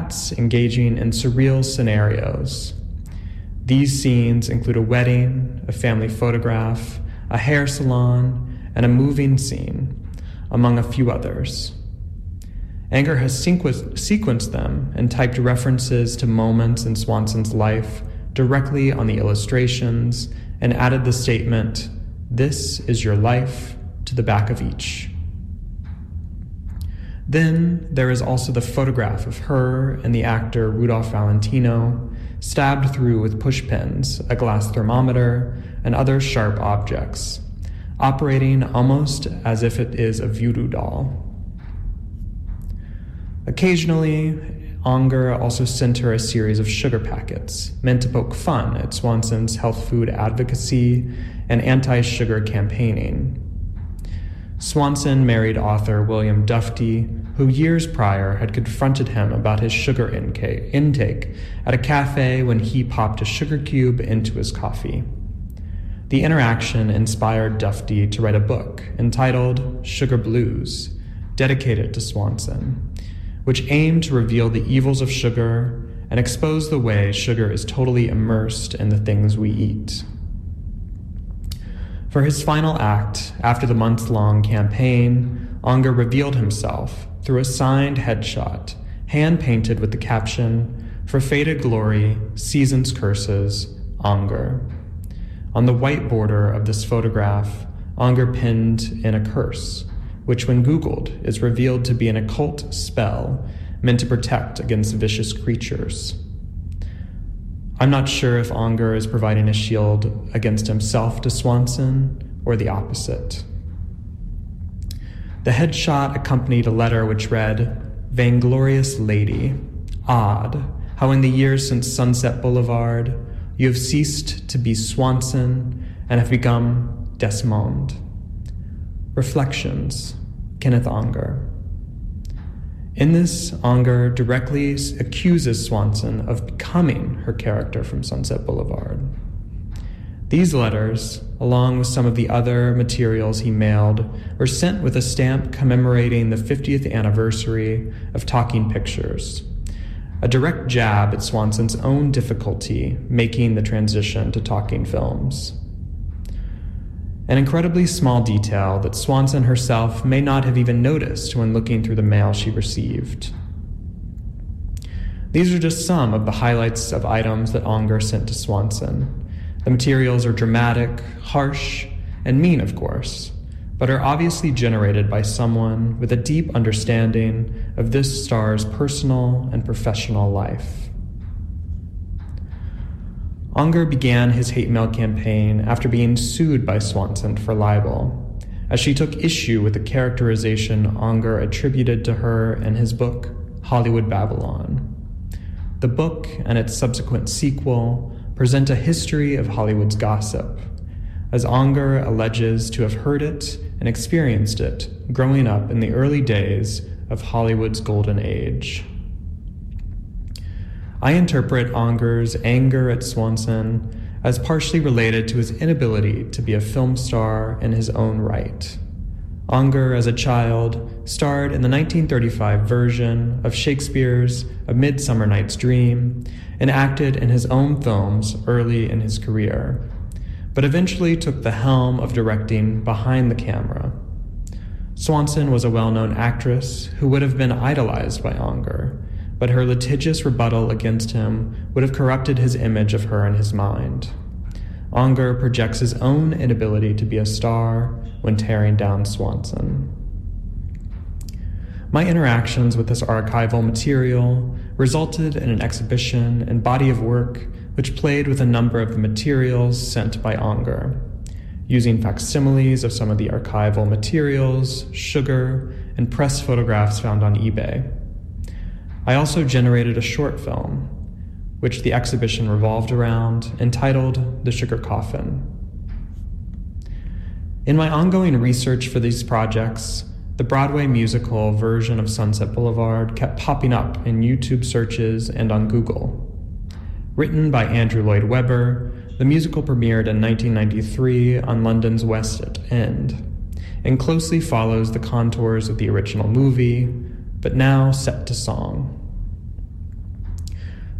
acts engaging in surreal scenarios. These scenes include a wedding, a family photograph, a hair salon, and a moving scene, among a few others. Anger has sequenced them and typed references to moments in Swanson's life directly on the illustrations and added the statement, "This is your life," to the back of each. Then there is also the photograph of her and the actor Rudolph Valentino, stabbed through with pushpins, a glass thermometer, and other sharp objects, operating almost as if it is a voodoo doll. Occasionally, Unger also sent her a series of sugar packets, meant to poke fun at Swanson's health food advocacy and anti-sugar campaigning. Swanson married author William Dufty, who years prior had confronted him about his sugar intake at a cafe when he popped a sugar cube into his coffee. The interaction inspired Dufty to write a book entitled Sugar Blues, dedicated to Swanson, which aimed to reveal the evils of sugar and expose the way sugar is totally immersed in the things we eat. For his final act, after the months-long campaign, Unger revealed himself through a signed headshot, hand-painted with the caption, "For faded glory, season's curses, Unger." On the white border of this photograph, Unger pinned in a curse, which when Googled is revealed to be an occult spell meant to protect against vicious creatures. I'm not sure if Unger is providing a shield against himself to Swanson or the opposite. The headshot accompanied a letter which read, "Vainglorious lady, odd how in the years since Sunset Boulevard you have ceased to be Swanson and have become Desmond." Reflections, Kenneth Unger. In this, Unger directly accuses Swanson of becoming her character from Sunset Boulevard. These letters, along with some of the other materials he mailed, were sent with a stamp commemorating the 50th anniversary of Talking Pictures, a direct jab at Swanson's own difficulty making the transition to talking films. An incredibly small detail that Swanson herself may not have even noticed when looking through the mail she received. These are just some of the highlights of items that Unger sent to Swanson. The materials are dramatic, harsh, and mean, of course, but are obviously generated by someone with a deep understanding of this star's personal and professional life. Unger began his hate mail campaign after being sued by Swanson for libel, as she took issue with the characterization Unger attributed to her in his book, Hollywood Babylon. The book and its subsequent sequel present a history of Hollywood's gossip, as Unger alleges to have heard it and experienced it growing up in the early days of Hollywood's golden age. I interpret Unger's anger at Swanson as partially related to his inability to be a film star in his own right. Unger, as a child, starred in the 1935 version of Shakespeare's A Midsummer Night's Dream and acted in his own films early in his career, but eventually took the helm of directing behind the camera. Swanson was a well-known actress who would have been idolized by Unger, but her litigious rebuttal against him would have corrupted his image of her in his mind. Unger projects his own inability to be a star when tearing down Swanson. My interactions with this archival material resulted in an exhibition and body of work which played with a number of the materials sent by Unger, using facsimiles of some of the archival materials, sugar, and press photographs found on eBay. I also generated a short film, which the exhibition revolved around, entitled The Sugar Coffin. In my ongoing research for these projects, the Broadway musical version of Sunset Boulevard kept popping up in YouTube searches and on Google. Written by Andrew Lloyd Webber, the musical premiered in 1993 on London's West End, and closely follows the contours of the original movie, but now set to song.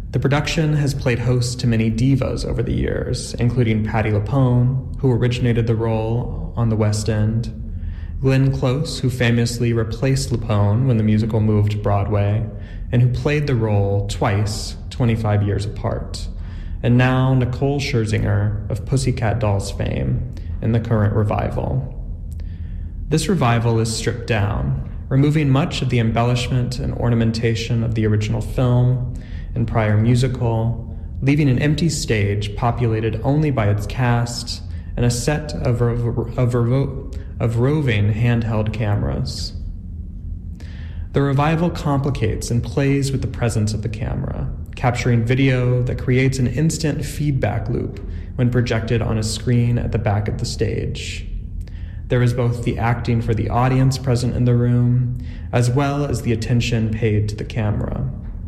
The production has played host to many divas over the years, including Patti LuPone, who originated the role on the West End, Glenn Close, who famously replaced LuPone when the musical moved to Broadway, and who played the role twice, 25 years apart, and now Nicole Scherzinger of Pussycat Dolls fame in the current revival. This revival is stripped down, removing much of the embellishment and ornamentation of the original film and prior musical, leaving an empty stage populated only by its cast and a set of roving handheld cameras. The revival complicates and plays with the presence of the camera, capturing video that creates an instant feedback loop when projected on a screen at the back of the stage. There is both the acting for the audience present in the room, as well as the attention paid to the camera.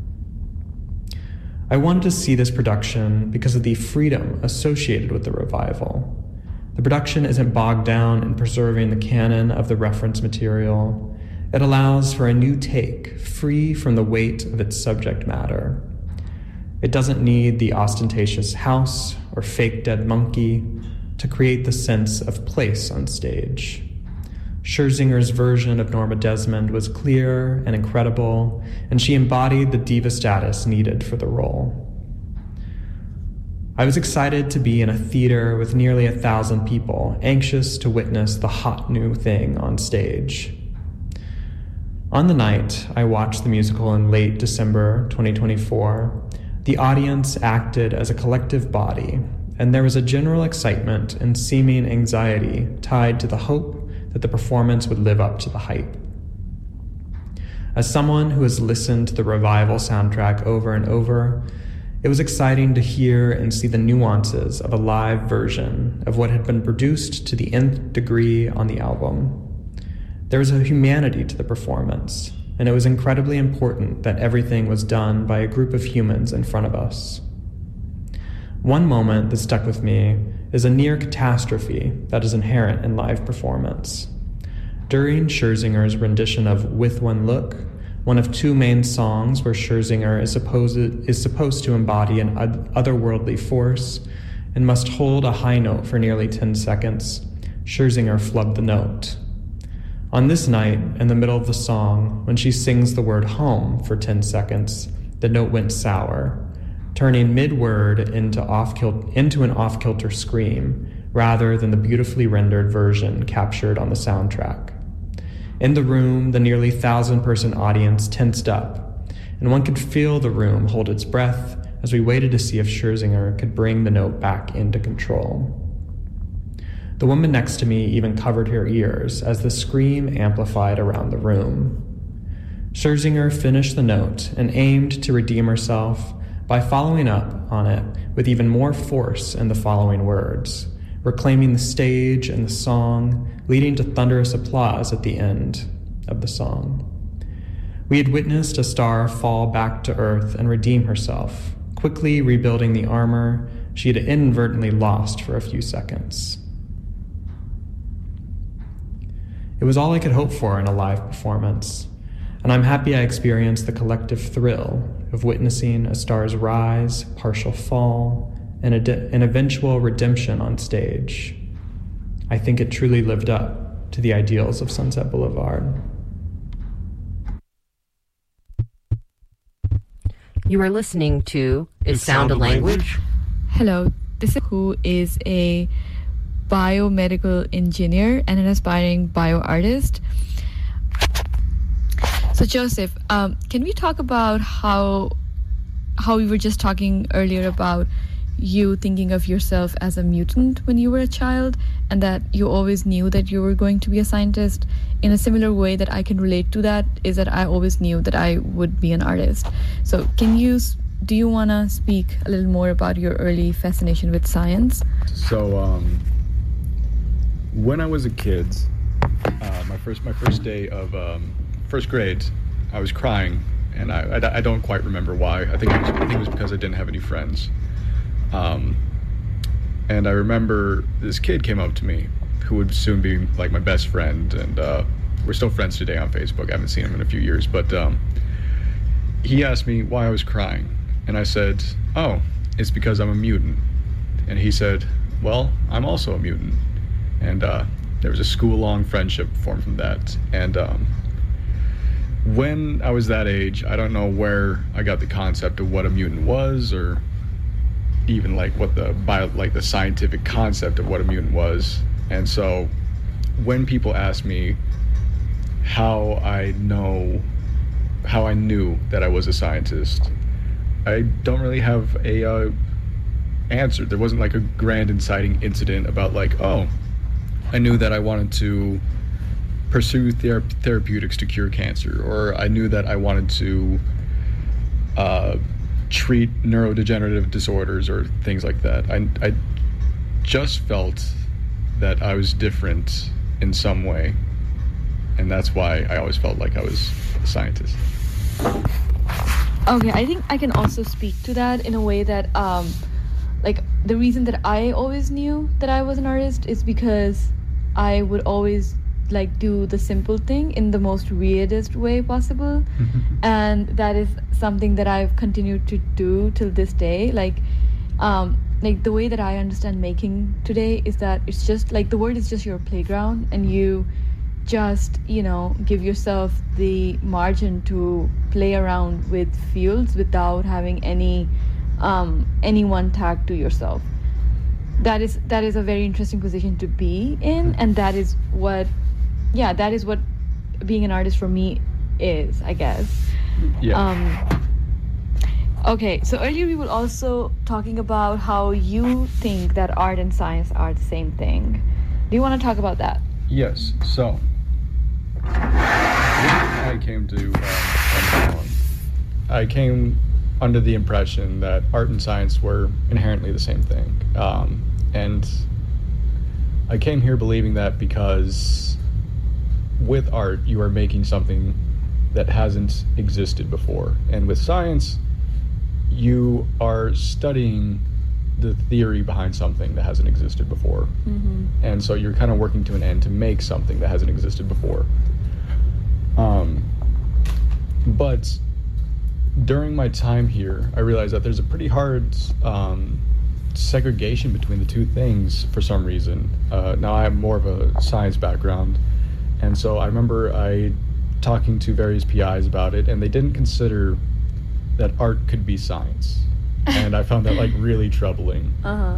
I wanted to see this production because of the freedom associated with the revival. The production isn't bogged down in preserving the canon of the reference material. It allows for a new take, free from the weight of its subject matter. It doesn't need the ostentatious house or fake dead monkey to create the sense of place on stage. Scherzinger's version of Norma Desmond was clear and incredible, and she embodied the diva status needed for the role. I was excited to be in a theater with nearly 1,000 people, anxious to witness the hot new thing on stage. On the night I watched the musical in late December 2024, the audience acted as a collective body, and there was a general excitement and seeming anxiety tied to the hope that the performance would live up to the hype. As someone who has listened to the revival soundtrack over and over, it was exciting to hear and see the nuances of a live version of what had been produced to the nth degree on the album. There was a humanity to the performance, and it was incredibly important that everything was done by a group of humans in front of us. One moment that stuck with me is a near catastrophe that is inherent in live performance. During Scherzinger's rendition of With One Look, one of two main songs where Scherzinger is supposed to embody an otherworldly force and must hold a high note for nearly 10 seconds, Scherzinger flubbed the note. On this night, in the middle of the song, when she sings the word home for 10 seconds, the note went sour, turning mid-word into an off-kilter scream, rather than the beautifully rendered version captured on the soundtrack. In the room, the nearly 1,000-person audience tensed up, and one could feel the room hold its breath as we waited to see if Scherzinger could bring the note back into control. The woman next to me even covered her ears as the scream amplified around the room. Scherzinger finished the note and aimed to redeem herself by following up on it with even more force in the following words, reclaiming the stage and the song, leading to thunderous applause at the end of the song. We had witnessed a star fall back to earth and redeem herself, quickly rebuilding the armor she had inadvertently lost for a few seconds. It was all I could hope for in a live performance, and I'm happy I experienced the collective thrill of witnessing a star's rise, partial fall, and an eventual redemption on stage. I think it truly lived up to the ideals of Sunset Boulevard. You are listening to Is Sound a Language? Hello, this is who is a biomedical engineer and an aspiring bioartist. So Joseph, can we talk about how we were just talking earlier about you thinking of yourself as a mutant when you were a child, and that you always knew that you were going to be a scientist? In a similar way that I can relate to that is that I always knew that I would be an artist. So do you want to speak a little more about your early fascination with science? So when I was a kid, my first day of first grade, I was crying, and I don't quite remember why. I think it was because I didn't have any friends. And I remember this kid came up to me who would soon be like my best friend, and we're still friends today on Facebook. I haven't seen him in a few years, but he asked me why I was crying, And I said, oh, it's because I'm a mutant. And he said, well, I'm also a mutant. And there was a school-long friendship formed from that. And when I was that age, I don't know where I got the concept of what a mutant was, or even like what the scientific concept of what a mutant was. And so when people ask me how I knew that I was a scientist, I don't really have a answer. There wasn't like a grand inciting incident about like, oh, I knew that I wanted to pursue therapeutics to cure cancer, or I knew that I wanted to treat neurodegenerative disorders or things like that. I just felt that I was different in some way, and that's why I always felt like I was a scientist. Okay, I think I can also speak to that in a way that like the reason that I always knew that I was an artist is because I would always like do the simple thing in the most weirdest way possible. And that is something that I've continued to do till this day. Like the way that I understand making today is that it's just like the world is just your playground, and you just, you know, give yourself the margin to play around with fields without having any one tag to yourself. That is a very interesting position to be in, and that is what being an artist for me is, I guess. Yeah. Okay, so earlier we were also talking about how you think that art and science are the same thing. Do you want to talk about that? Yes. So when I came to Carnegie, I came under the impression that art and science were inherently the same thing, and I came here believing that because with art you are making something that hasn't existed before, and with science you are studying the theory behind something that hasn't existed before. And so you're kind of working to an end to make something that hasn't existed before. But during my time here, I realized that there's a pretty hard segregation between the two things for some reason. Now I have more of a science background, and so I remember talking to various PIs about it, and they didn't consider that art could be science. And I found that like really troubling.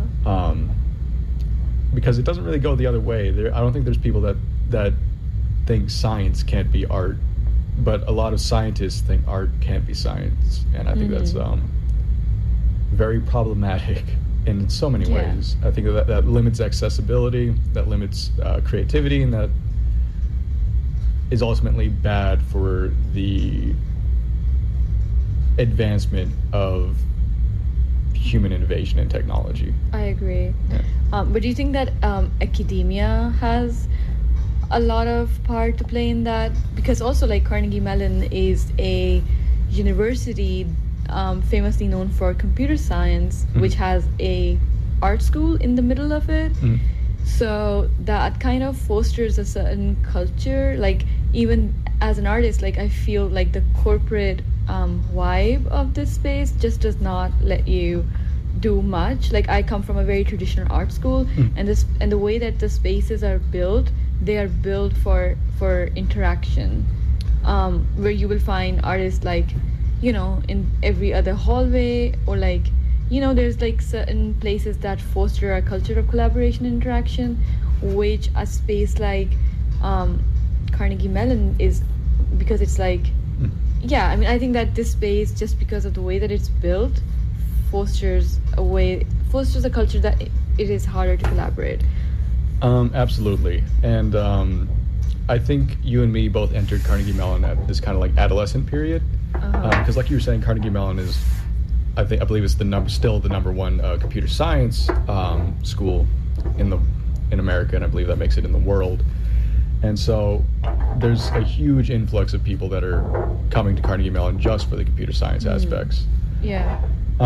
Because it doesn't really go the other way. I don't think there's people that think science can't be art, but a lot of scientists think art can't be science, and I think that's very problematic in so many ways. I think that limits accessibility, that limits creativity, and that is ultimately bad for the advancement of human innovation and technology. I agree. Yeah. But do you think that academia has a lot of part to play in that? Because also like Carnegie Mellon is a university famously known for computer science, which has a art school in the middle of it. So that kind of fosters a certain culture. Like even as an artist, like I feel like the corporate vibe of this space just does not let you do much. Like I come from a very traditional art school, and the way that the spaces are built, they are built for interaction, where you will find artists like, you know, in every other hallway, or like, you know, there's like certain places that foster a culture of collaboration and interaction, which a space like Carnegie Mellon is, because it's like, yeah, I mean, I think that this space, just because of the way that it's built, fosters a culture that it is harder to collaborate. Absolutely. And I think you and me both entered Carnegie Mellon at this kind of like adolescent period, because like you were saying, Carnegie Mellon is, I believe it's still the number one computer science school in America, and I believe that makes it in the world. And so there's a huge influx of people that are coming to Carnegie Mellon just for the computer science aspects. Yeah.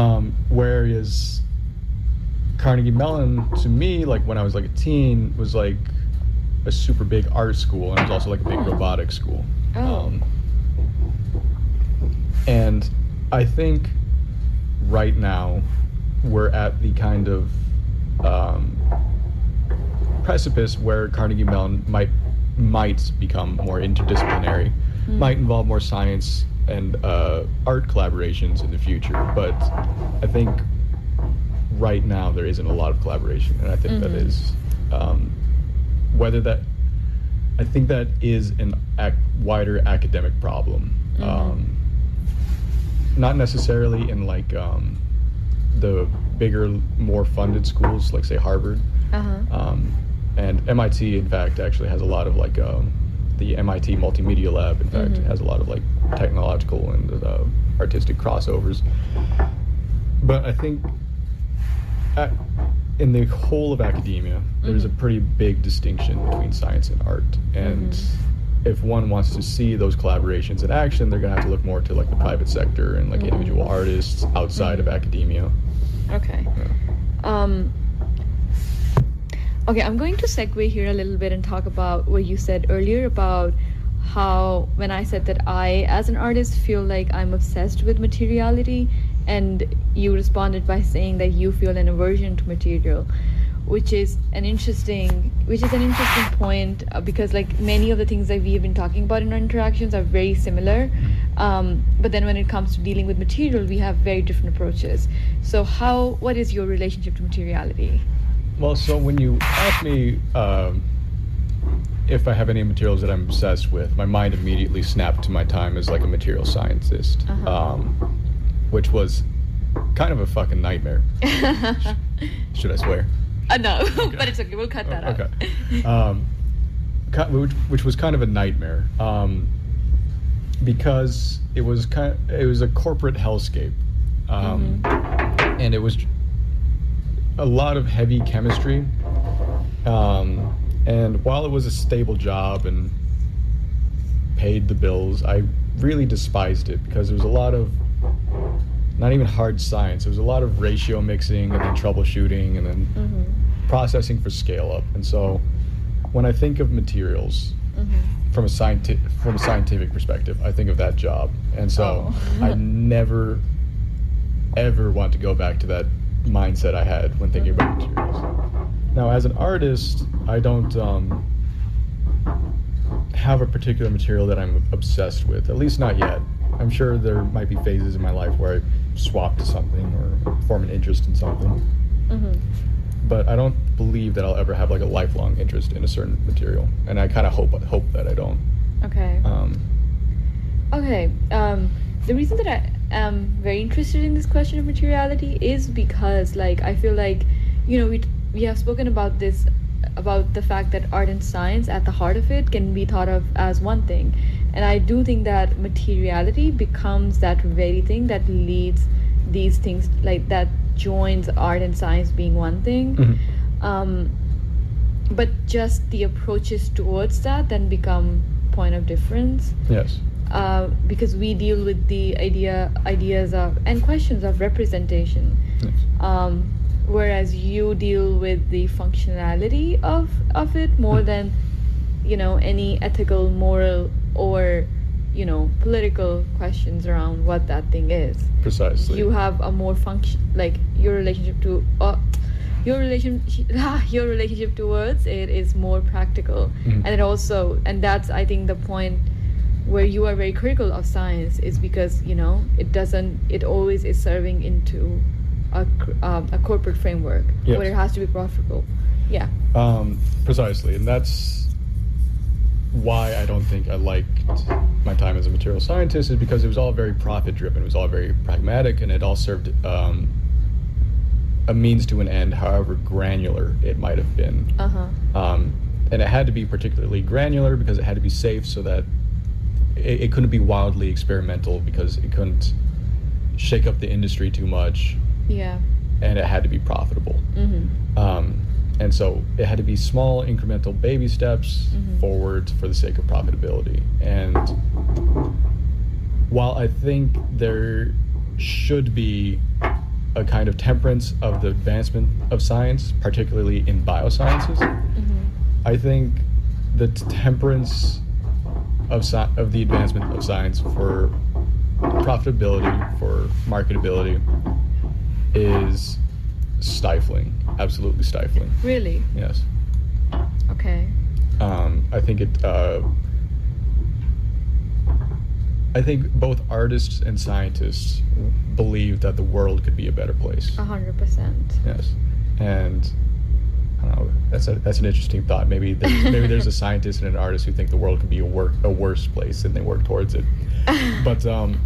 Whereas Carnegie Mellon, to me, like when I was like a teen, was like a super big art school, and it was also like a big robotics school. Oh. And I think right now we're at the kind of precipice where Carnegie Mellon might become more interdisciplinary, might involve more science and art collaborations in the future. But I think right now there isn't a lot of collaboration, and I think that is I think that is an wider academic problem. Not necessarily in like the bigger, more funded schools, like say Harvard. And MIT, in fact, actually has a lot of like the MIT Multimedia Lab. In fact, has a lot of like technological and artistic crossovers. But I think in the whole of academia, there's a pretty big distinction between science and art. And if one wants to see those collaborations in action, they're going to have to look more to like the private sector and like individual artists outside of academia. Okay. Yeah. Okay, I'm going to segue here a little bit and talk about what you said earlier about how when I said that I, as an artist, feel like I'm obsessed with materiality, and you responded by saying that you feel an aversion to material, which is an interesting point, because like many of the things that we have been talking about in our interactions are very similar, but then when it comes to dealing with material, we have very different approaches. So what is your relationship to materiality? Well, so when you ask me if I have any materials that I'm obsessed with, my mind immediately snapped to my time as like a material scientist, which was kind of a fucking nightmare. Should I swear? No, okay. But it's okay. We'll cut that out. Okay. Which was kind of a nightmare, because it was a corporate hellscape, and it was a lot of heavy chemistry, and while it was a stable job and paid the bills, I really despised it because there was a lot of not even hard science. There was a lot of ratio mixing and then troubleshooting and then processing for scale up. And so when I think of materials from a scientific perspective, I think of that job. And so I never ever want to go back to that mindset I had when thinking about materials. Now, as an artist, I don't have a particular material that I'm obsessed with, at least not yet. I'm sure there might be phases in my life where I swap to something or form an interest in something. But I don't believe that I'll ever have like a lifelong interest in a certain material, and I kind of hope that I don't. Okay. The reason that I am very interested in this question of materiality is because, like, I feel like, you know, we have spoken about this, about the fact that art and science at the heart of it can be thought of as one thing, and I do think that materiality becomes that very thing that leads these things, like that joins art and science being one thing. But just the approaches towards that then become point of difference. Yes. Because we deal with the ideas of and questions of representation, yes. Whereas you deal with the functionality of it more than, you know, any ethical, moral, or, you know, political questions around what that thing is. Precisely. You have a more like your relationship to your relationship towards it is more practical, and it also, and that's, I think, the point where you are very critical of science, is because, you know, it always is serving into a corporate framework, yes, where it has to be profitable. Yeah. Precisely, and that's why I don't think I liked my time as a material scientist, is because it was all very profit driven. It was all very pragmatic, and it all served a means to an end, however granular it might have been. And it had to be particularly granular because it had to be safe, so that it couldn't be wildly experimental, because it couldn't shake up the industry too much. Yeah. And it had to be profitable. And so it had to be small, incremental baby steps forward for the sake of profitability. And while I think there should be a kind of temperance of the advancement of science, particularly in biosciences, I think the temperance of the advancement of science for profitability, for marketability, is stifling, absolutely stifling. Really? Yes. Okay. I think I think both artists and scientists believe that the world could be a better place. 100%. Yes, and I don't know. That's an interesting thought. Maybe there's a scientist and an artist who think the world could be a worse place, and they work towards it. But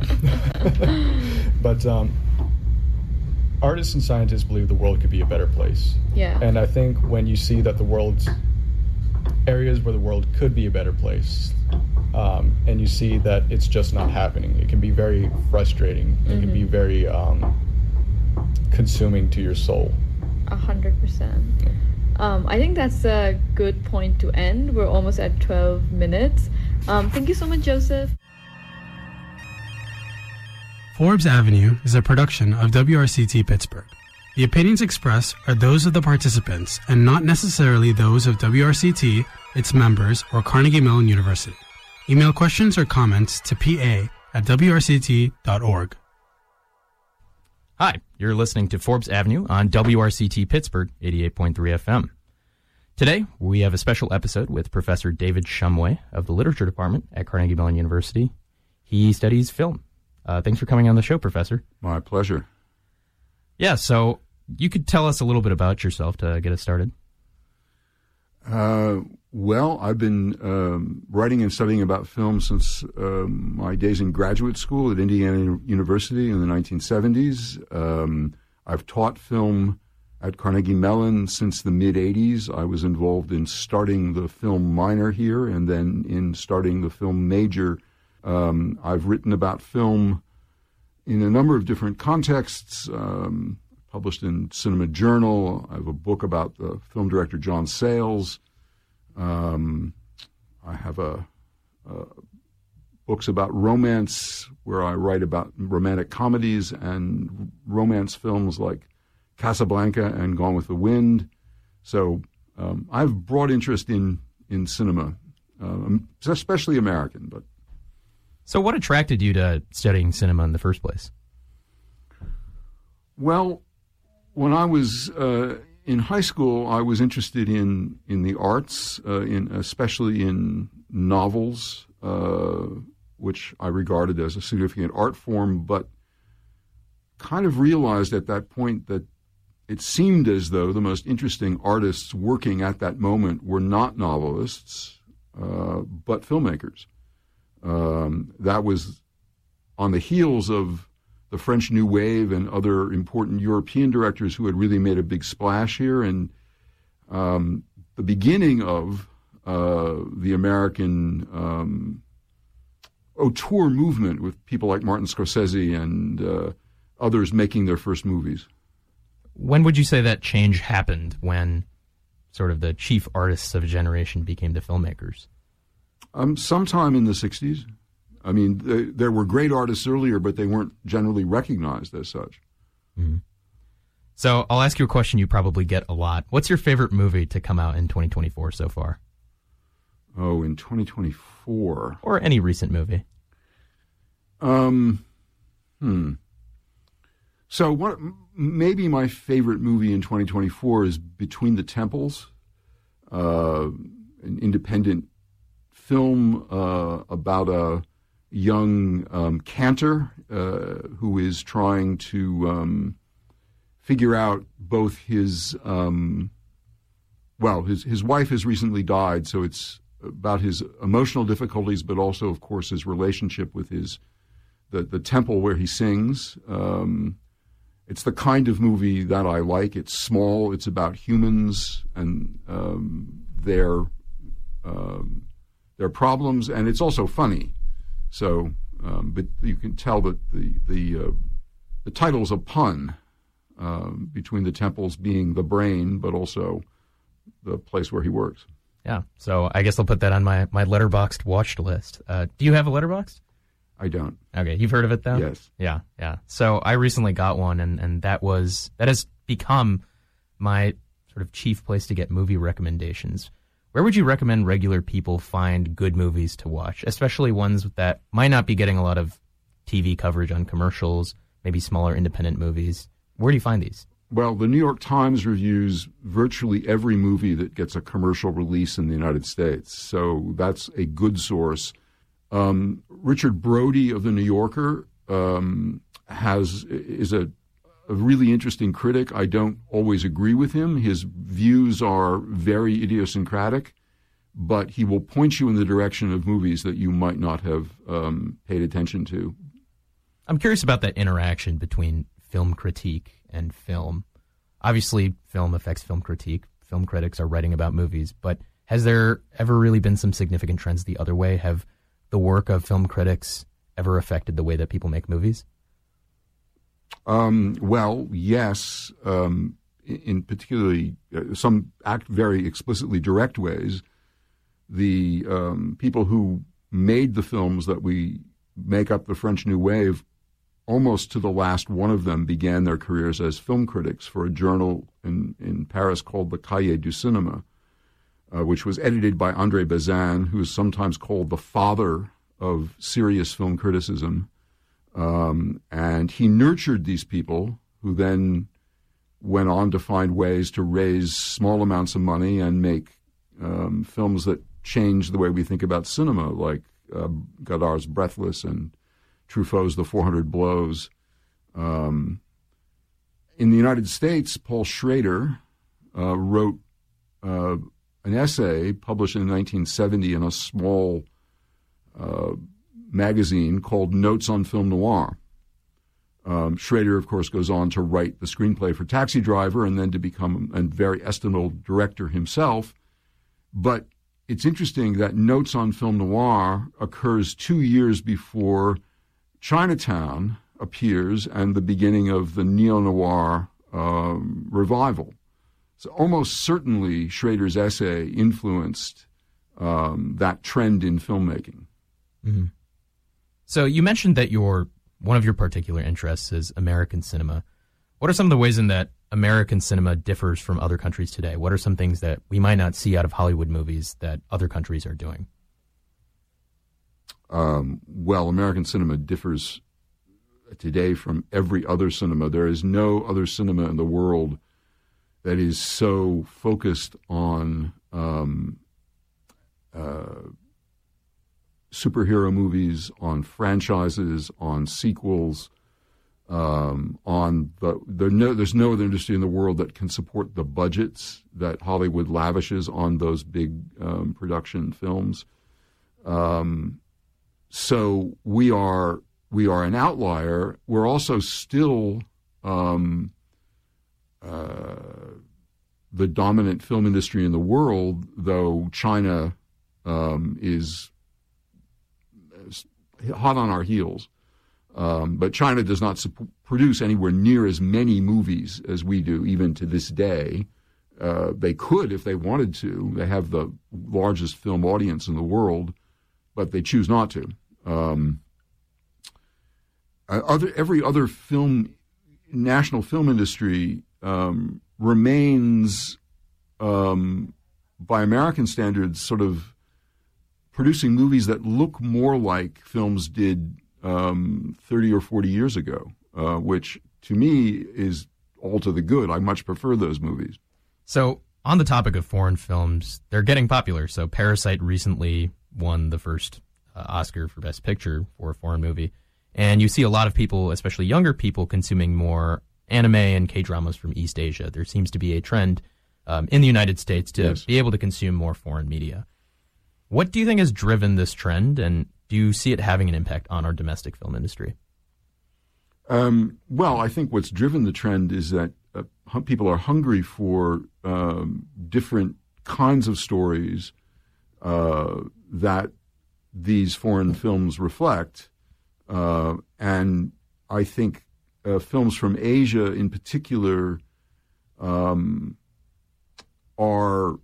artists and scientists believe the world could be a better place. Yeah. And I think when you see that the world's areas where the world could be a better place, and you see that it's just not happening, it can be very frustrating. It can be very consuming to your soul. 100%. I think that's a good point to end. We're almost at 12 minutes. Thank you so much, Joseph. Forbes Avenue is a production of WRCT Pittsburgh. The opinions expressed are those of the participants and not necessarily those of WRCT, its members, or Carnegie Mellon University. Email questions or comments to pa@wrct.org. Hi, you're listening to Forbes Avenue on WRCT Pittsburgh 88.3 FM. Today, we have a special episode with Professor David Shumway of the Literature Department at Carnegie Mellon University. He studies film. Thanks for coming on the show, Professor. My pleasure. Yeah, so you could tell us a little bit about yourself to get us started. Well, I've been writing and studying about film since my days in graduate school at Indiana University in the 1970s. I've taught film at Carnegie Mellon since the mid-'80s. I was involved in starting the film minor here and then in starting the film major. I've written about film in a number of different contexts, published in Cinema Journal. I have a book about the film director John Sayles. I have books about romance where I write about romantic comedies and romance films like Casablanca and Gone with the Wind. So I have broad interest in cinema, especially American. But So what attracted you to studying cinema in the first place? Well, when I was in high school, I was interested in the arts, especially in novels, which I regarded as a significant art form, but kind of realized at that point that it seemed as though the most interesting artists working at that moment were not novelists, but filmmakers. That was on the heels of the French New Wave and other important European directors who had really made a big splash here, and the beginning of the American auteur movement with people like Martin Scorsese and others making their first movies. When would you say that change happened, when sort of the chief artists of a generation became the filmmakers? Sometime in the 60s. I mean, there were great artists earlier, but they weren't generally recognized as such. Mm-hmm. So I'll ask you a question you probably get a lot. What's your favorite movie to come out in 2024 so far? Oh, in 2024. Or any recent movie. So maybe my favorite movie in 2024 is Between the Temples, an independent film about a young cantor who is trying to figure out both his wife has recently died, so it's about his emotional difficulties, but also, of course, his relationship with the temple where he sings. It's the kind of movie that I like. It's small. It's about humans and their problems, and it's also funny. So, but you can tell that the title's a pun, Between the Temples being the brain, but also the place where he works. Yeah. So I guess I'll put that on my Letterboxd watched list. Do you have a Letterboxd? I don't. Okay, you've heard of it though? Yes. Yeah. So I recently got one, and that has become my sort of chief place to get movie recommendations. Where would you recommend regular people find good movies to watch, especially ones that might not be getting a lot of TV coverage on commercials, maybe smaller independent movies? Where do you find these? Well, the New York Times reviews virtually every movie that gets a commercial release in the United States, so that's a good source. Richard Brody of The New Yorker is a really interesting critic. I don't always agree with him. His views are very idiosyncratic, but he will point you in the direction of movies that you might not have paid attention to. I'm curious about that interaction between film critique and film. Obviously, film affects film critique. Film critics are writing about movies, but has there ever really been some significant trends the other way? Have the work of film critics ever affected the way that people make movies? Well, yes. In particularly, some act very explicitly direct ways. The people who made the films that we make up the French New Wave, almost to the last one of them began their careers as film critics for a journal in Paris called the Cahiers du Cinéma, which was edited by André Bazin, who is sometimes called the father of serious film criticism. And he nurtured these people who then went on to find ways to raise small amounts of money and make films that change the way we think about cinema, like Godard's Breathless and Truffaut's The 400 Blows. In the United States, Paul Schrader wrote an essay published in 1970 in a small magazine called Notes on Film Noir. Schrader, of course, goes on to write the screenplay for Taxi Driver and then to become a very estimable director himself. But it's interesting that Notes on Film Noir occurs 2 years before Chinatown appears and the beginning of the neo-noir revival. So almost certainly Schrader's essay influenced that trend in filmmaking. Mm-hmm. So you mentioned that one of your particular interests is American cinema. What are some of the ways in that American cinema differs from other countries today? What are some things that we might not see out of Hollywood movies that other countries are doing? Well, American cinema differs today from every other cinema. There is no other cinema in the world that is so focused on superhero movies, on franchises, on sequels, there's no other industry in the world that can support the budgets that Hollywood lavishes on those big production films. So we are an outlier. We're also still the dominant film industry in the world, though China is hot on our heels. But China does not produce anywhere near as many movies as we do, even to this day. They could if they wanted to. They have the largest film audience in the world, but they choose not to. Every other national film industry remains, by American standards, sort of producing movies that look more like films did 30 or 40 years ago, which to me is all to the good. I much prefer those movies. So on the topic of foreign films, they're getting popular. So Parasite recently won the first Oscar for Best Picture for a foreign movie. And you see a lot of people, especially younger people, consuming more anime and K-dramas from East Asia. There seems to be a trend in the United States to be able to consume more foreign media. What do you think has driven this trend, and do you see it having an impact on our domestic film industry? Well, I think what's driven the trend is that people are hungry for different kinds of stories that these foreign films reflect. And I think films from Asia in particular are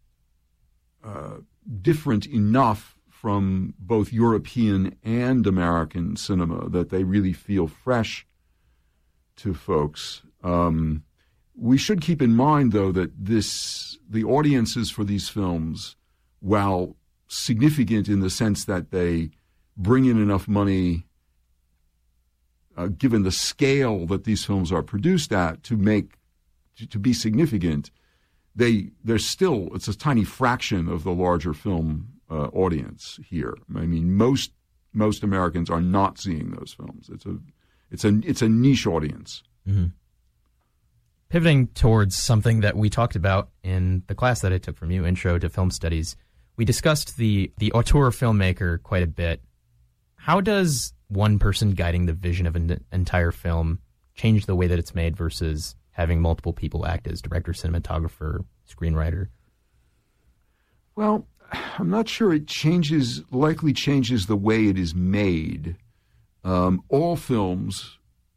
different enough from both European and American cinema that they really feel fresh to folks. We should keep in mind, though, that the audiences for these films, while significant in the sense that they bring in enough money given the scale that these films are produced at, to be significant, it's a tiny fraction of the larger film audience here. I mean, most Americans are not seeing those films. It's a niche audience. Mm-hmm. Pivoting towards something that we talked about in the class that I took from you, Intro to Film Studies, we discussed the auteur filmmaker quite a bit. How does one person guiding the vision of an entire film change the way that it's made versus having multiple people act as director, cinematographer, screenwriter? Well, I'm not sure it likely changes the way it is made. All films,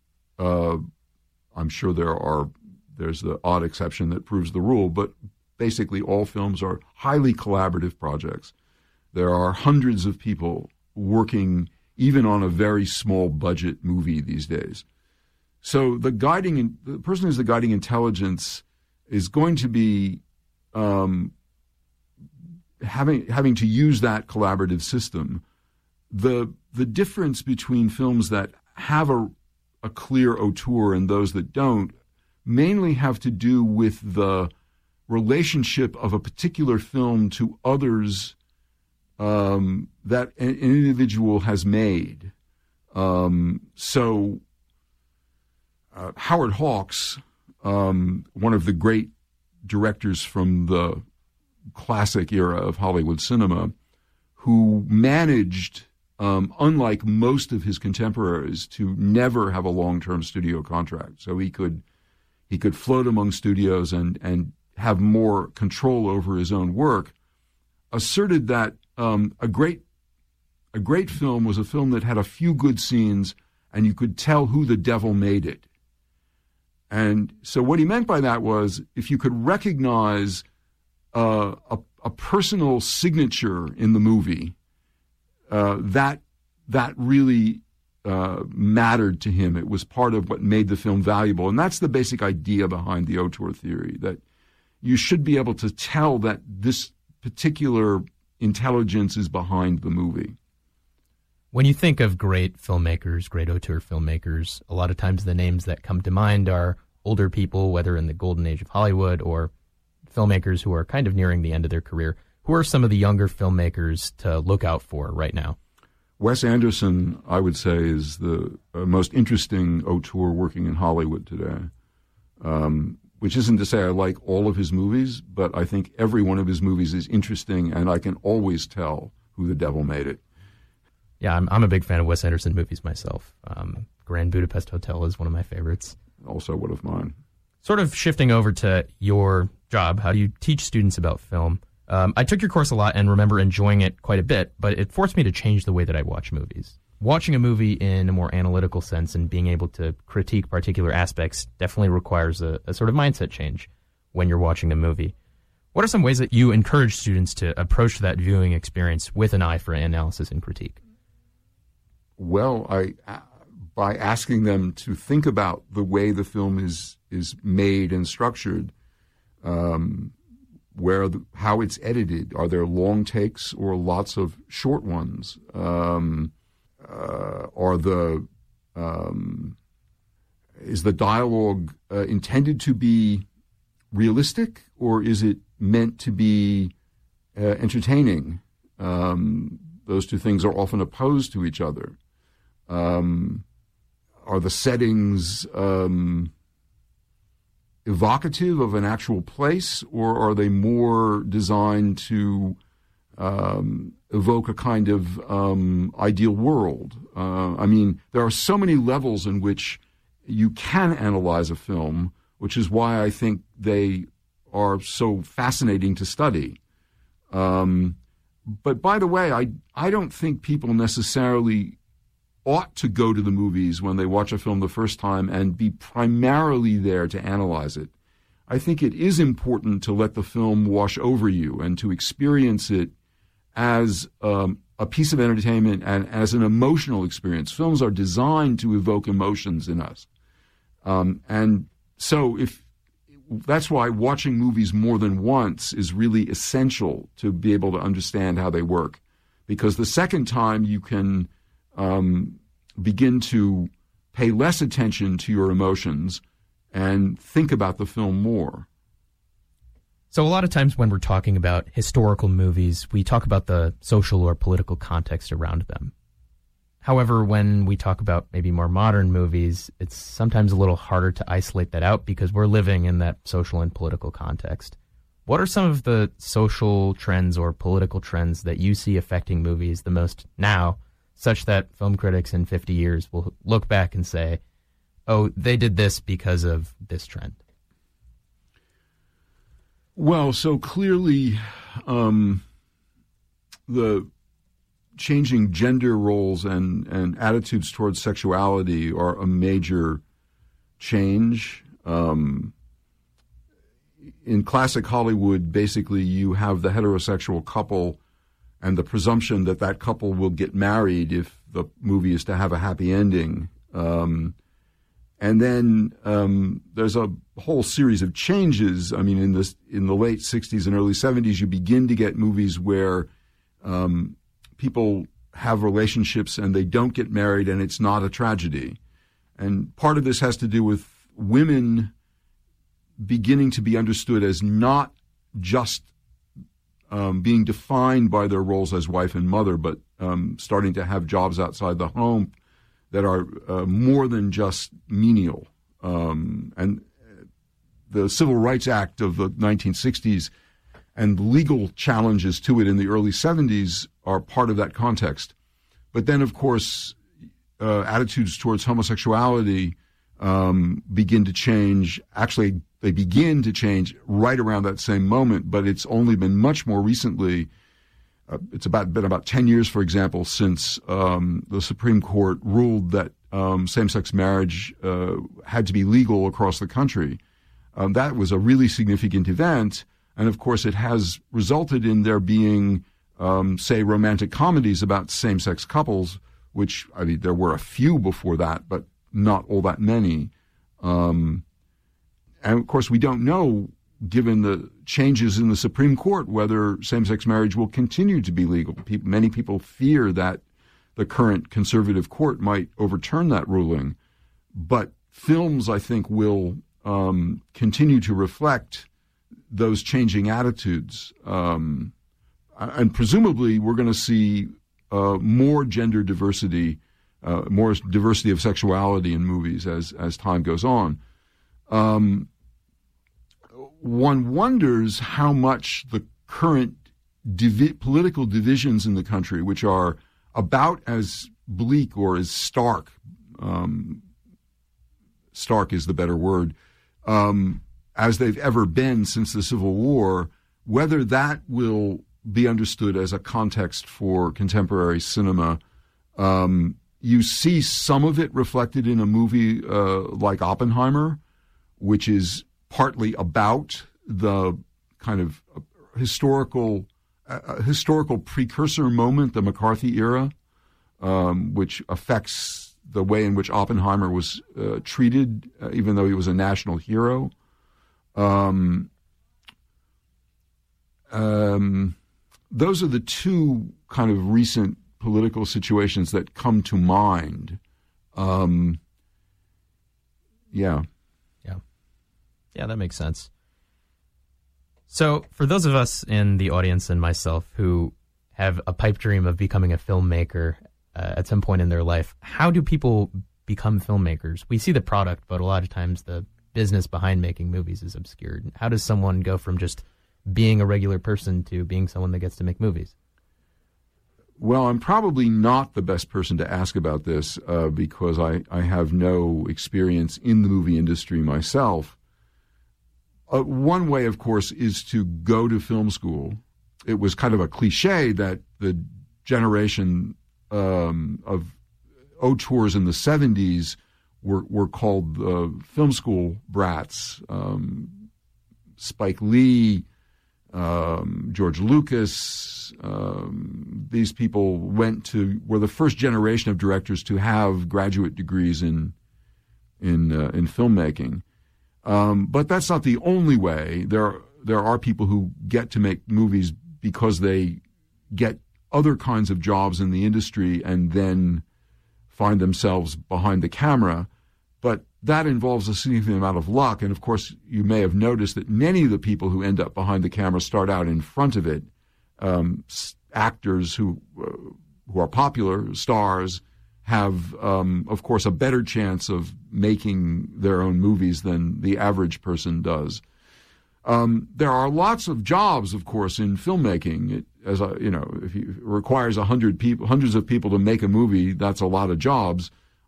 I'm sure there's the odd exception that proves the rule, but basically all films are highly collaborative projects. There are hundreds of people working even on a very small budget movie these days. So the person who's the guiding intelligence is going to be having to use that collaborative system. The difference between films that have a clear auteur and those that don't mainly have to do with the relationship of a particular film to others that an individual has made. So Howard Hawks, one of the great directors from the classic era of Hollywood cinema, who managed, unlike most of his contemporaries, to never have a long-term studio contract. So he could float among studios and have more control over his own work, asserted that a great film was a film that had a few good scenes and you could tell who the devil made it. And so what he meant by that was if you could recognize a personal signature in the movie, that really mattered to him. It was part of what made the film valuable. And that's the basic idea behind the auteur theory, that you should be able to tell that this particular intelligence is behind the movie. When you think of great filmmakers, great auteur filmmakers, a lot of times the names that come to mind are older people, whether in the golden age of Hollywood or filmmakers who are kind of nearing the end of their career. Who are some of the younger filmmakers to look out for right now? Wes Anderson, I would say, is the most interesting auteur working in Hollywood today. Which isn't to say I like all of his movies, but I think every one of his movies is interesting, and I can always tell who the devil made it. Yeah, I'm a big fan of Wes Anderson movies myself. Grand Budapest Hotel is one of my favorites. Also one of mine. Sort of shifting over to your job, how do you teach students about film? I took your course a lot and remember enjoying it quite a bit, but it forced me to change the way that I watch movies. Watching a movie in a more analytical sense and being able to critique particular aspects definitely requires a sort of mindset change when you're watching a movie. What are some ways that you encourage students to approach that viewing experience with an eye for analysis and critique? Well, by asking them to think about the way the film is made and structured, how it's edited. Are there long takes or lots of short ones? Is the dialogue intended to be realistic, or is it meant to be entertaining? Those two things are often opposed to each other. Are the settings evocative of an actual place, or are they more designed to evoke a kind of ideal world? I mean, there are so many levels in which you can analyze a film, which is why I think they are so fascinating to study. But by the way, I don't think people necessarily ought to go to the movies when they watch a film the first time and be primarily there to analyze it. I think it is important to let the film wash over you and to experience it as a piece of entertainment and as an emotional experience. Films are designed to evoke emotions in us. And so that's why watching movies more than once is really essential to be able to understand how they work. Because the second time you can begin to pay less attention to your emotions and think about the film more. So a lot of times when we're talking about historical movies, we talk about the social or political context around them. However, when we talk about maybe more modern movies, it's sometimes a little harder to isolate that out because we're living in that social and political context. What are some of the social trends or political trends that you see affecting movies the most now, such that film critics in 50 years will look back and say, oh, they did this because of this trend? Well, so clearly the changing gender roles and attitudes towards sexuality are a major change. In classic Hollywood, basically you have the heterosexual couple and the presumption that that couple will get married if the movie is to have a happy ending. And then there's a whole series of changes. I mean, in the late 60s and early 70s, you begin to get movies where people have relationships and they don't get married and it's not a tragedy. And part of this has to do with women beginning to be understood as not just being defined by their roles as wife and mother, but starting to have jobs outside the home that are more than just menial. And the Civil Rights Act of the 1960s and legal challenges to it in the early 70s are part of that context. But then, of course, attitudes towards homosexuality begin to change. Actually, they begin to change right around that same moment, but it's only been much more recently. It's been about 10 years, for example, since the Supreme Court ruled that same-sex marriage had to be legal across the country. That was a really significant event, and of course it has resulted in there being, say, romantic comedies about same-sex couples, which, I mean, there were a few before that, but not all that many. And of course we don't know, given the changes in the Supreme Court, whether same-sex marriage will continue to be legal. Many people fear that the current conservative court might overturn that ruling. But films, I think, will continue to reflect those changing attitudes. And presumably we're going to see more gender diversity, more diversity of sexuality in movies as time goes on. One wonders how much the current political divisions in the country, which are about as bleak or as stark, stark is the better word, as they've ever been since the Civil War, whether that will be understood as a context for contemporary cinema. You see some of it reflected in a movie like Oppenheimer, which is partly about the kind of historical precursor moment, the McCarthy era, which affects the way in which Oppenheimer was treated, even though he was a national hero. Those are the two kind of recent political situations that come to mind. Yeah, that makes sense. So for those of us in the audience and myself who have a pipe dream of becoming a filmmaker at some point in their life, how do people become filmmakers? We see the product, but a lot of times the business behind making movies is obscured. How does someone go from just being a regular person to being someone that gets to make movies? Well, I'm probably not the best person to ask about this because I have no experience in the movie industry myself. One way, of course, is to go to film school. It was kind of a cliche that the generation of auteurs in the 70s were called film school brats. Spike Lee, George Lucas, these people were the first generation of directors to have graduate degrees in filmmaking. But that's not the only way. There are people who get to make movies because they get other kinds of jobs in the industry and then find themselves behind the camera. But that involves a significant amount of luck. And of course, you may have noticed that many of the people who end up behind the camera start out in front of it. Actors who are popular, stars, have, of course, a better chance of making their own movies than the average person does. There are lots of jobs, of course, in filmmaking. If it requires hundreds of people to make a movie, that's a lot of jobs.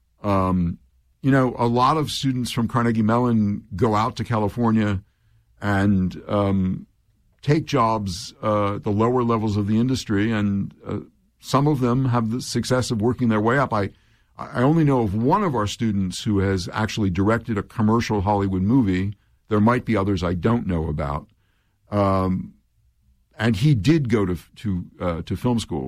A lot of students from Carnegie Mellon go out to California and take jobs at the lower levels of the industry, and some of them have the success of working their way up. I only know of one of our students who has actually directed a commercial Hollywood movie. There might be others I don't know about. And he did go to film school.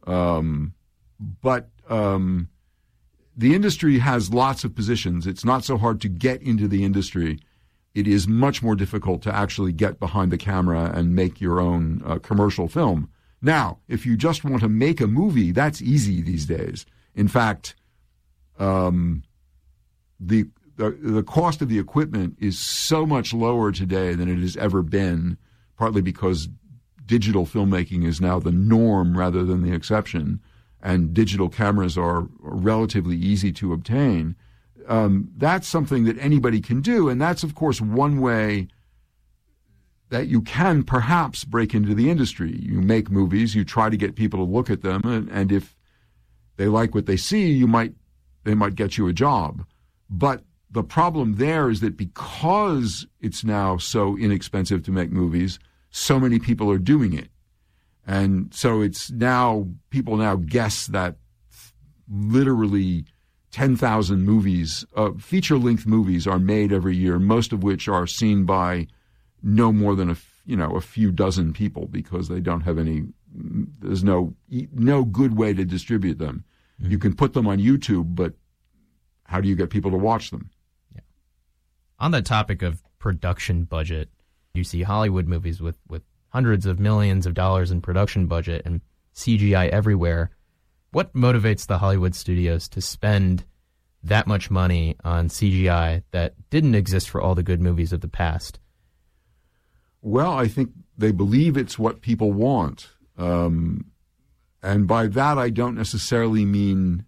But the industry has lots of positions. It's not so hard to get into the industry. It is much more difficult to actually get behind the camera and make your own commercial film. Now, if you just want to make a movie, that's easy these days. In fact, the cost of the equipment is so much lower today than it has ever been, partly because digital filmmaking is now the norm rather than the exception, and digital cameras are relatively easy to obtain. That's something that anybody can do, and that's, of course, one way that you can perhaps break into the industry. You make movies, you try to get people to look at them, and if they like what they see, they might get you a job. But the problem there is that because it's now so inexpensive to make movies, so many people are doing it. And so people now guess that literally 10,000 movies, feature-length movies are made every year, most of which are seen by no more than a few dozen people, because they don't have there's no good way to distribute them. Mm-hmm. You can put them on YouTube, but how do you get people to watch them? Yeah. On the topic of production budget, you see Hollywood movies with hundreds of millions of dollars in production budget and CGI everywhere. What motivates the Hollywood studios to spend that much money on CGI that didn't exist for all the good movies of the past? Well, I think they believe it's what people want. And by that, I don't necessarily mean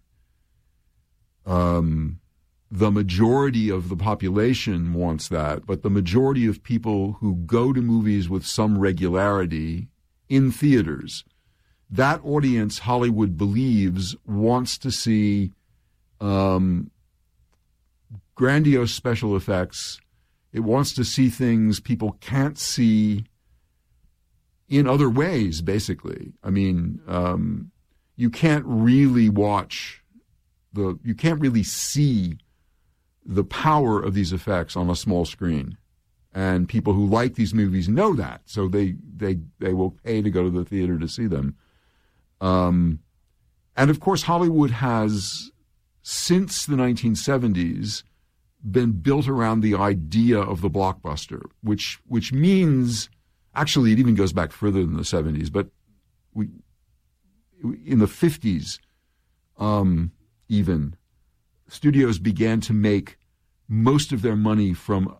the majority of the population wants that, but the majority of people who go to movies with some regularity in theaters, that audience, Hollywood believes, wants to see grandiose special effects. It wants to see things people can't see in other ways, basically. I mean, you can't really see the power of these effects on a small screen. And people who like these movies know that, so they will pay to go to the theater to see them. And of course, Hollywood has, since the 1970s, been built around the idea of the blockbuster, which means, actually, it even goes back further than the 70s, but in the 50s, even, studios began to make most of their money from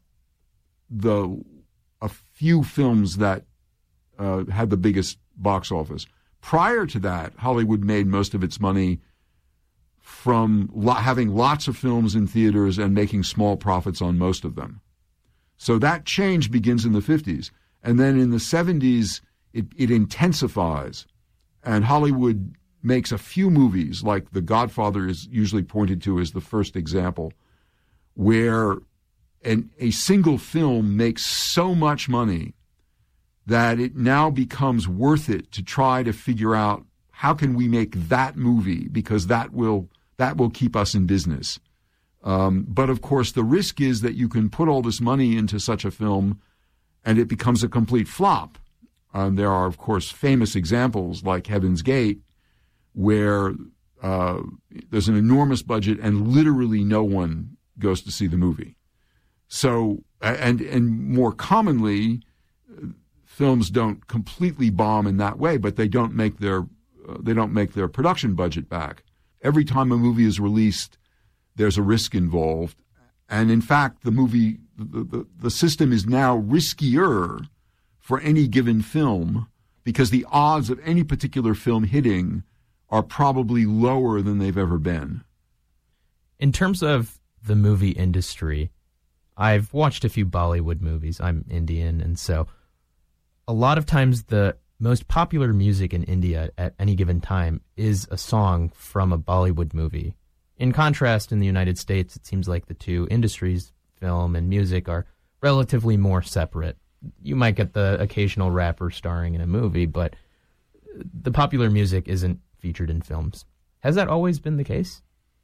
a few films that had the biggest box office. Prior to that, Hollywood made most of its money from having lots of films in theaters and making small profits on most of them. So that change begins in the 50s. And then in the 70s, it intensifies. And Hollywood makes a few movies, like The Godfather is usually pointed to as the first example, where a single film makes so much money that it now becomes worth it to try to figure out how can we make that movie, because that will keep us in business. But of course, the risk is that you can put all this money into such a film and it becomes a complete flop. There are, of course, famous examples like Heaven's Gate, where there's an enormous budget and literally no one goes to see the movie. So, and more commonly, films don't completely bomb in that way, but they don't make their production budget back. every time a movie is released, there's a risk involved. And in fact, the system is now riskier for any given film because the odds of any particular film hitting are probably lower than they've ever been. In terms of the movie industry, I've watched a few Bollywood movies. I'm Indian, and so a lot of times the most popular music in India at any given time is a song from a Bollywood movie. In contrast, in the United States, it seems like the two industries, film and music, are relatively more separate. You might get the occasional rapper starring in a movie, but the popular music isn't featured in films. Has that always been the case?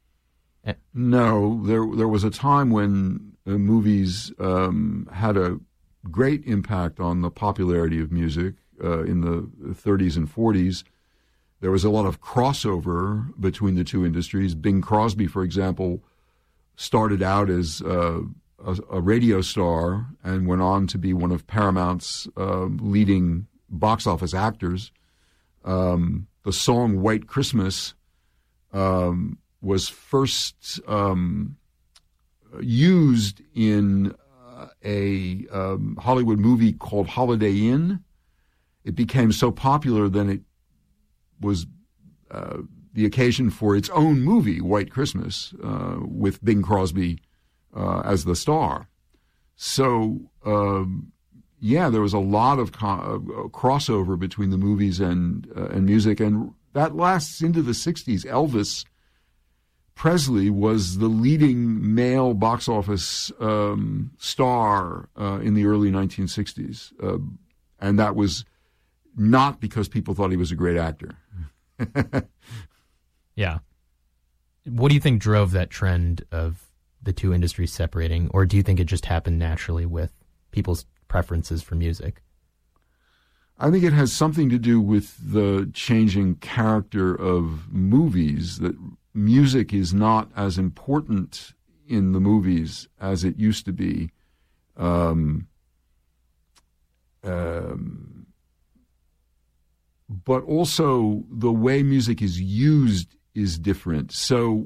No, there was a time when movies had a great impact on the popularity of music in the 30s and 40s. There was a lot of crossover between the two industries. Bing Crosby, for example, started out as a radio star and went on to be one of Paramount's leading box office actors. The song White Christmas was first used in a Hollywood movie called Holiday Inn. It became so popular that it was the occasion for its own movie, White Christmas, with Bing Crosby as the star. So, there was a lot of crossover between the movies and music, and that lasts into the 60s. Elvis Presley was the leading male box office star in the early 1960s, and that was not because people thought he was a great actor. Yeah. What do you think drove that trend of the two industries separating, or do you think it just happened naturally with people's preferences for music? I think it has something to do with the changing character of movies, that music is not as important in the movies as it used to be. But also the way music is used is different. So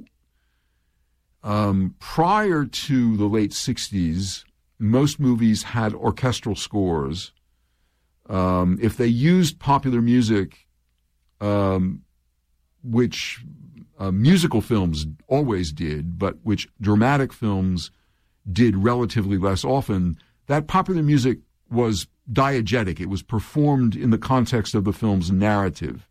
prior to the late 60s, most movies had orchestral scores. If they used popular music, which musical films always did, but which dramatic films did relatively less often, that popular music was diegetic. It was performed in the context of the film's narrative.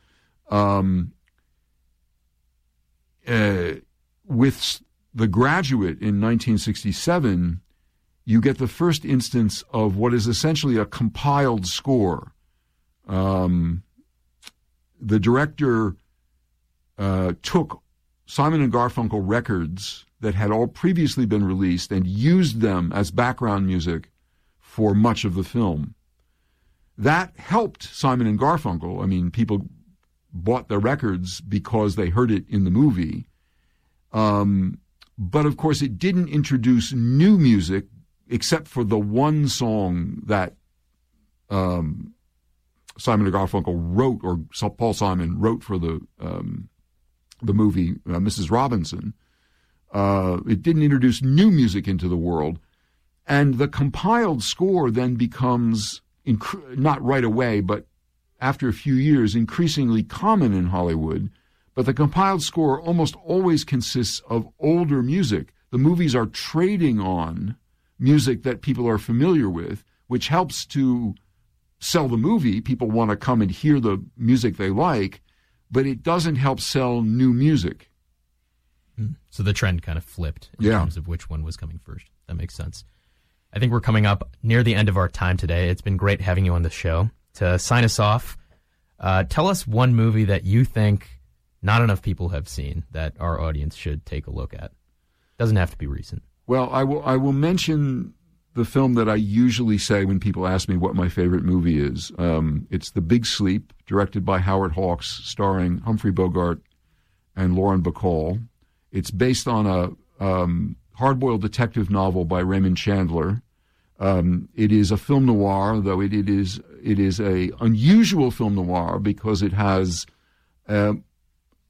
With The Graduate in 1967, you get the first instance of what is essentially a compiled score. The director took Simon & Garfunkel records that had all previously been released and used them as background music for much of the film. That helped Simon & Garfunkel. I mean, people bought the records because they heard it in the movie. But, of course, it didn't introduce new music except for the one song that Simon & Garfunkel wrote, or Paul Simon wrote for the movie Mrs. Robinson. It didn't introduce new music into the world. And the compiled score then becomes, not right away, but after a few years, increasingly common in Hollywood. But the compiled score almost always consists of older music. The movies are trading on music that people are familiar with, which helps to sell the movie. People want to come and hear the music they like, but it doesn't help sell new music. So the trend kind of flipped in terms of which one was coming first. That makes sense. I think we're coming up near the end of our time today. It's been great having you on the show. To sign us off, tell us one movie that you think not enough people have seen that our audience should take a look at. Doesn't have to be recent. Well, I will mention the film that I usually say when people ask me what my favorite movie is. It's The Big Sleep, directed by Howard Hawks, starring Humphrey Bogart and Lauren Bacall. It's based on a hard-boiled detective novel by Raymond Chandler. It is a film noir, though it is a unusual film noir because it has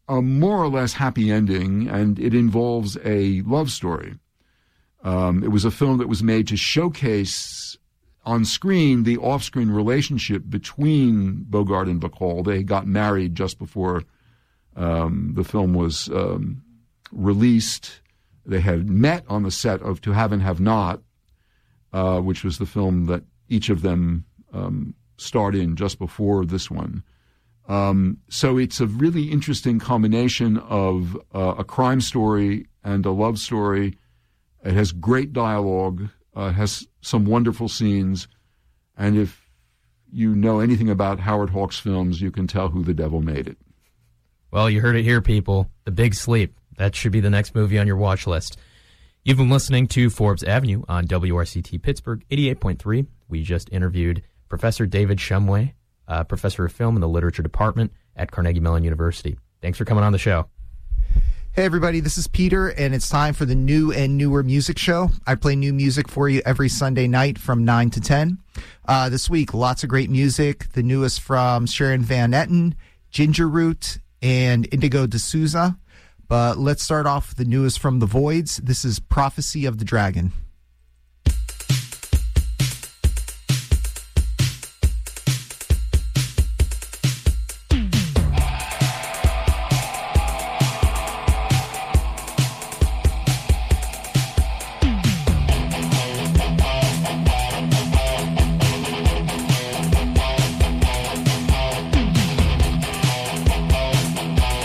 a more or less happy ending, and it involves a love story. It was a film that was made to showcase on screen the off-screen relationship between Bogart and Bacall. They got married just before the film was released. They had met on the set of To Have and Have Not, which was the film that each of them starred in just before this one. So it's a really interesting combination of a crime story and a love story. It has great dialogue, has some wonderful scenes, and if you know anything about Howard Hawks films, you can tell who the devil made it. Well, you heard it here, people. The Big Sleep. That should be the next movie on your watch list. You've been listening to Forbes Avenue on WRCT Pittsburgh 88.3. We just interviewed Professor David Shumway, professor of film in the literature department at Carnegie Mellon University. Thanks for coming on the show. Hey everybody, this is Peter, and it's time for the New and Newer Music Show. I play new music for you every Sunday night from 9 to 10. This week, lots of great music. The newest from Sharon Van Etten, Ginger Root, and Indigo D'Souza. But let's start off with the newest from The Voids. This is Prophecy of the Dragon.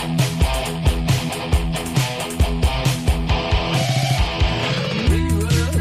We were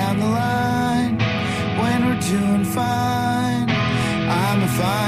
down the line when we're doing fine. I'm a fine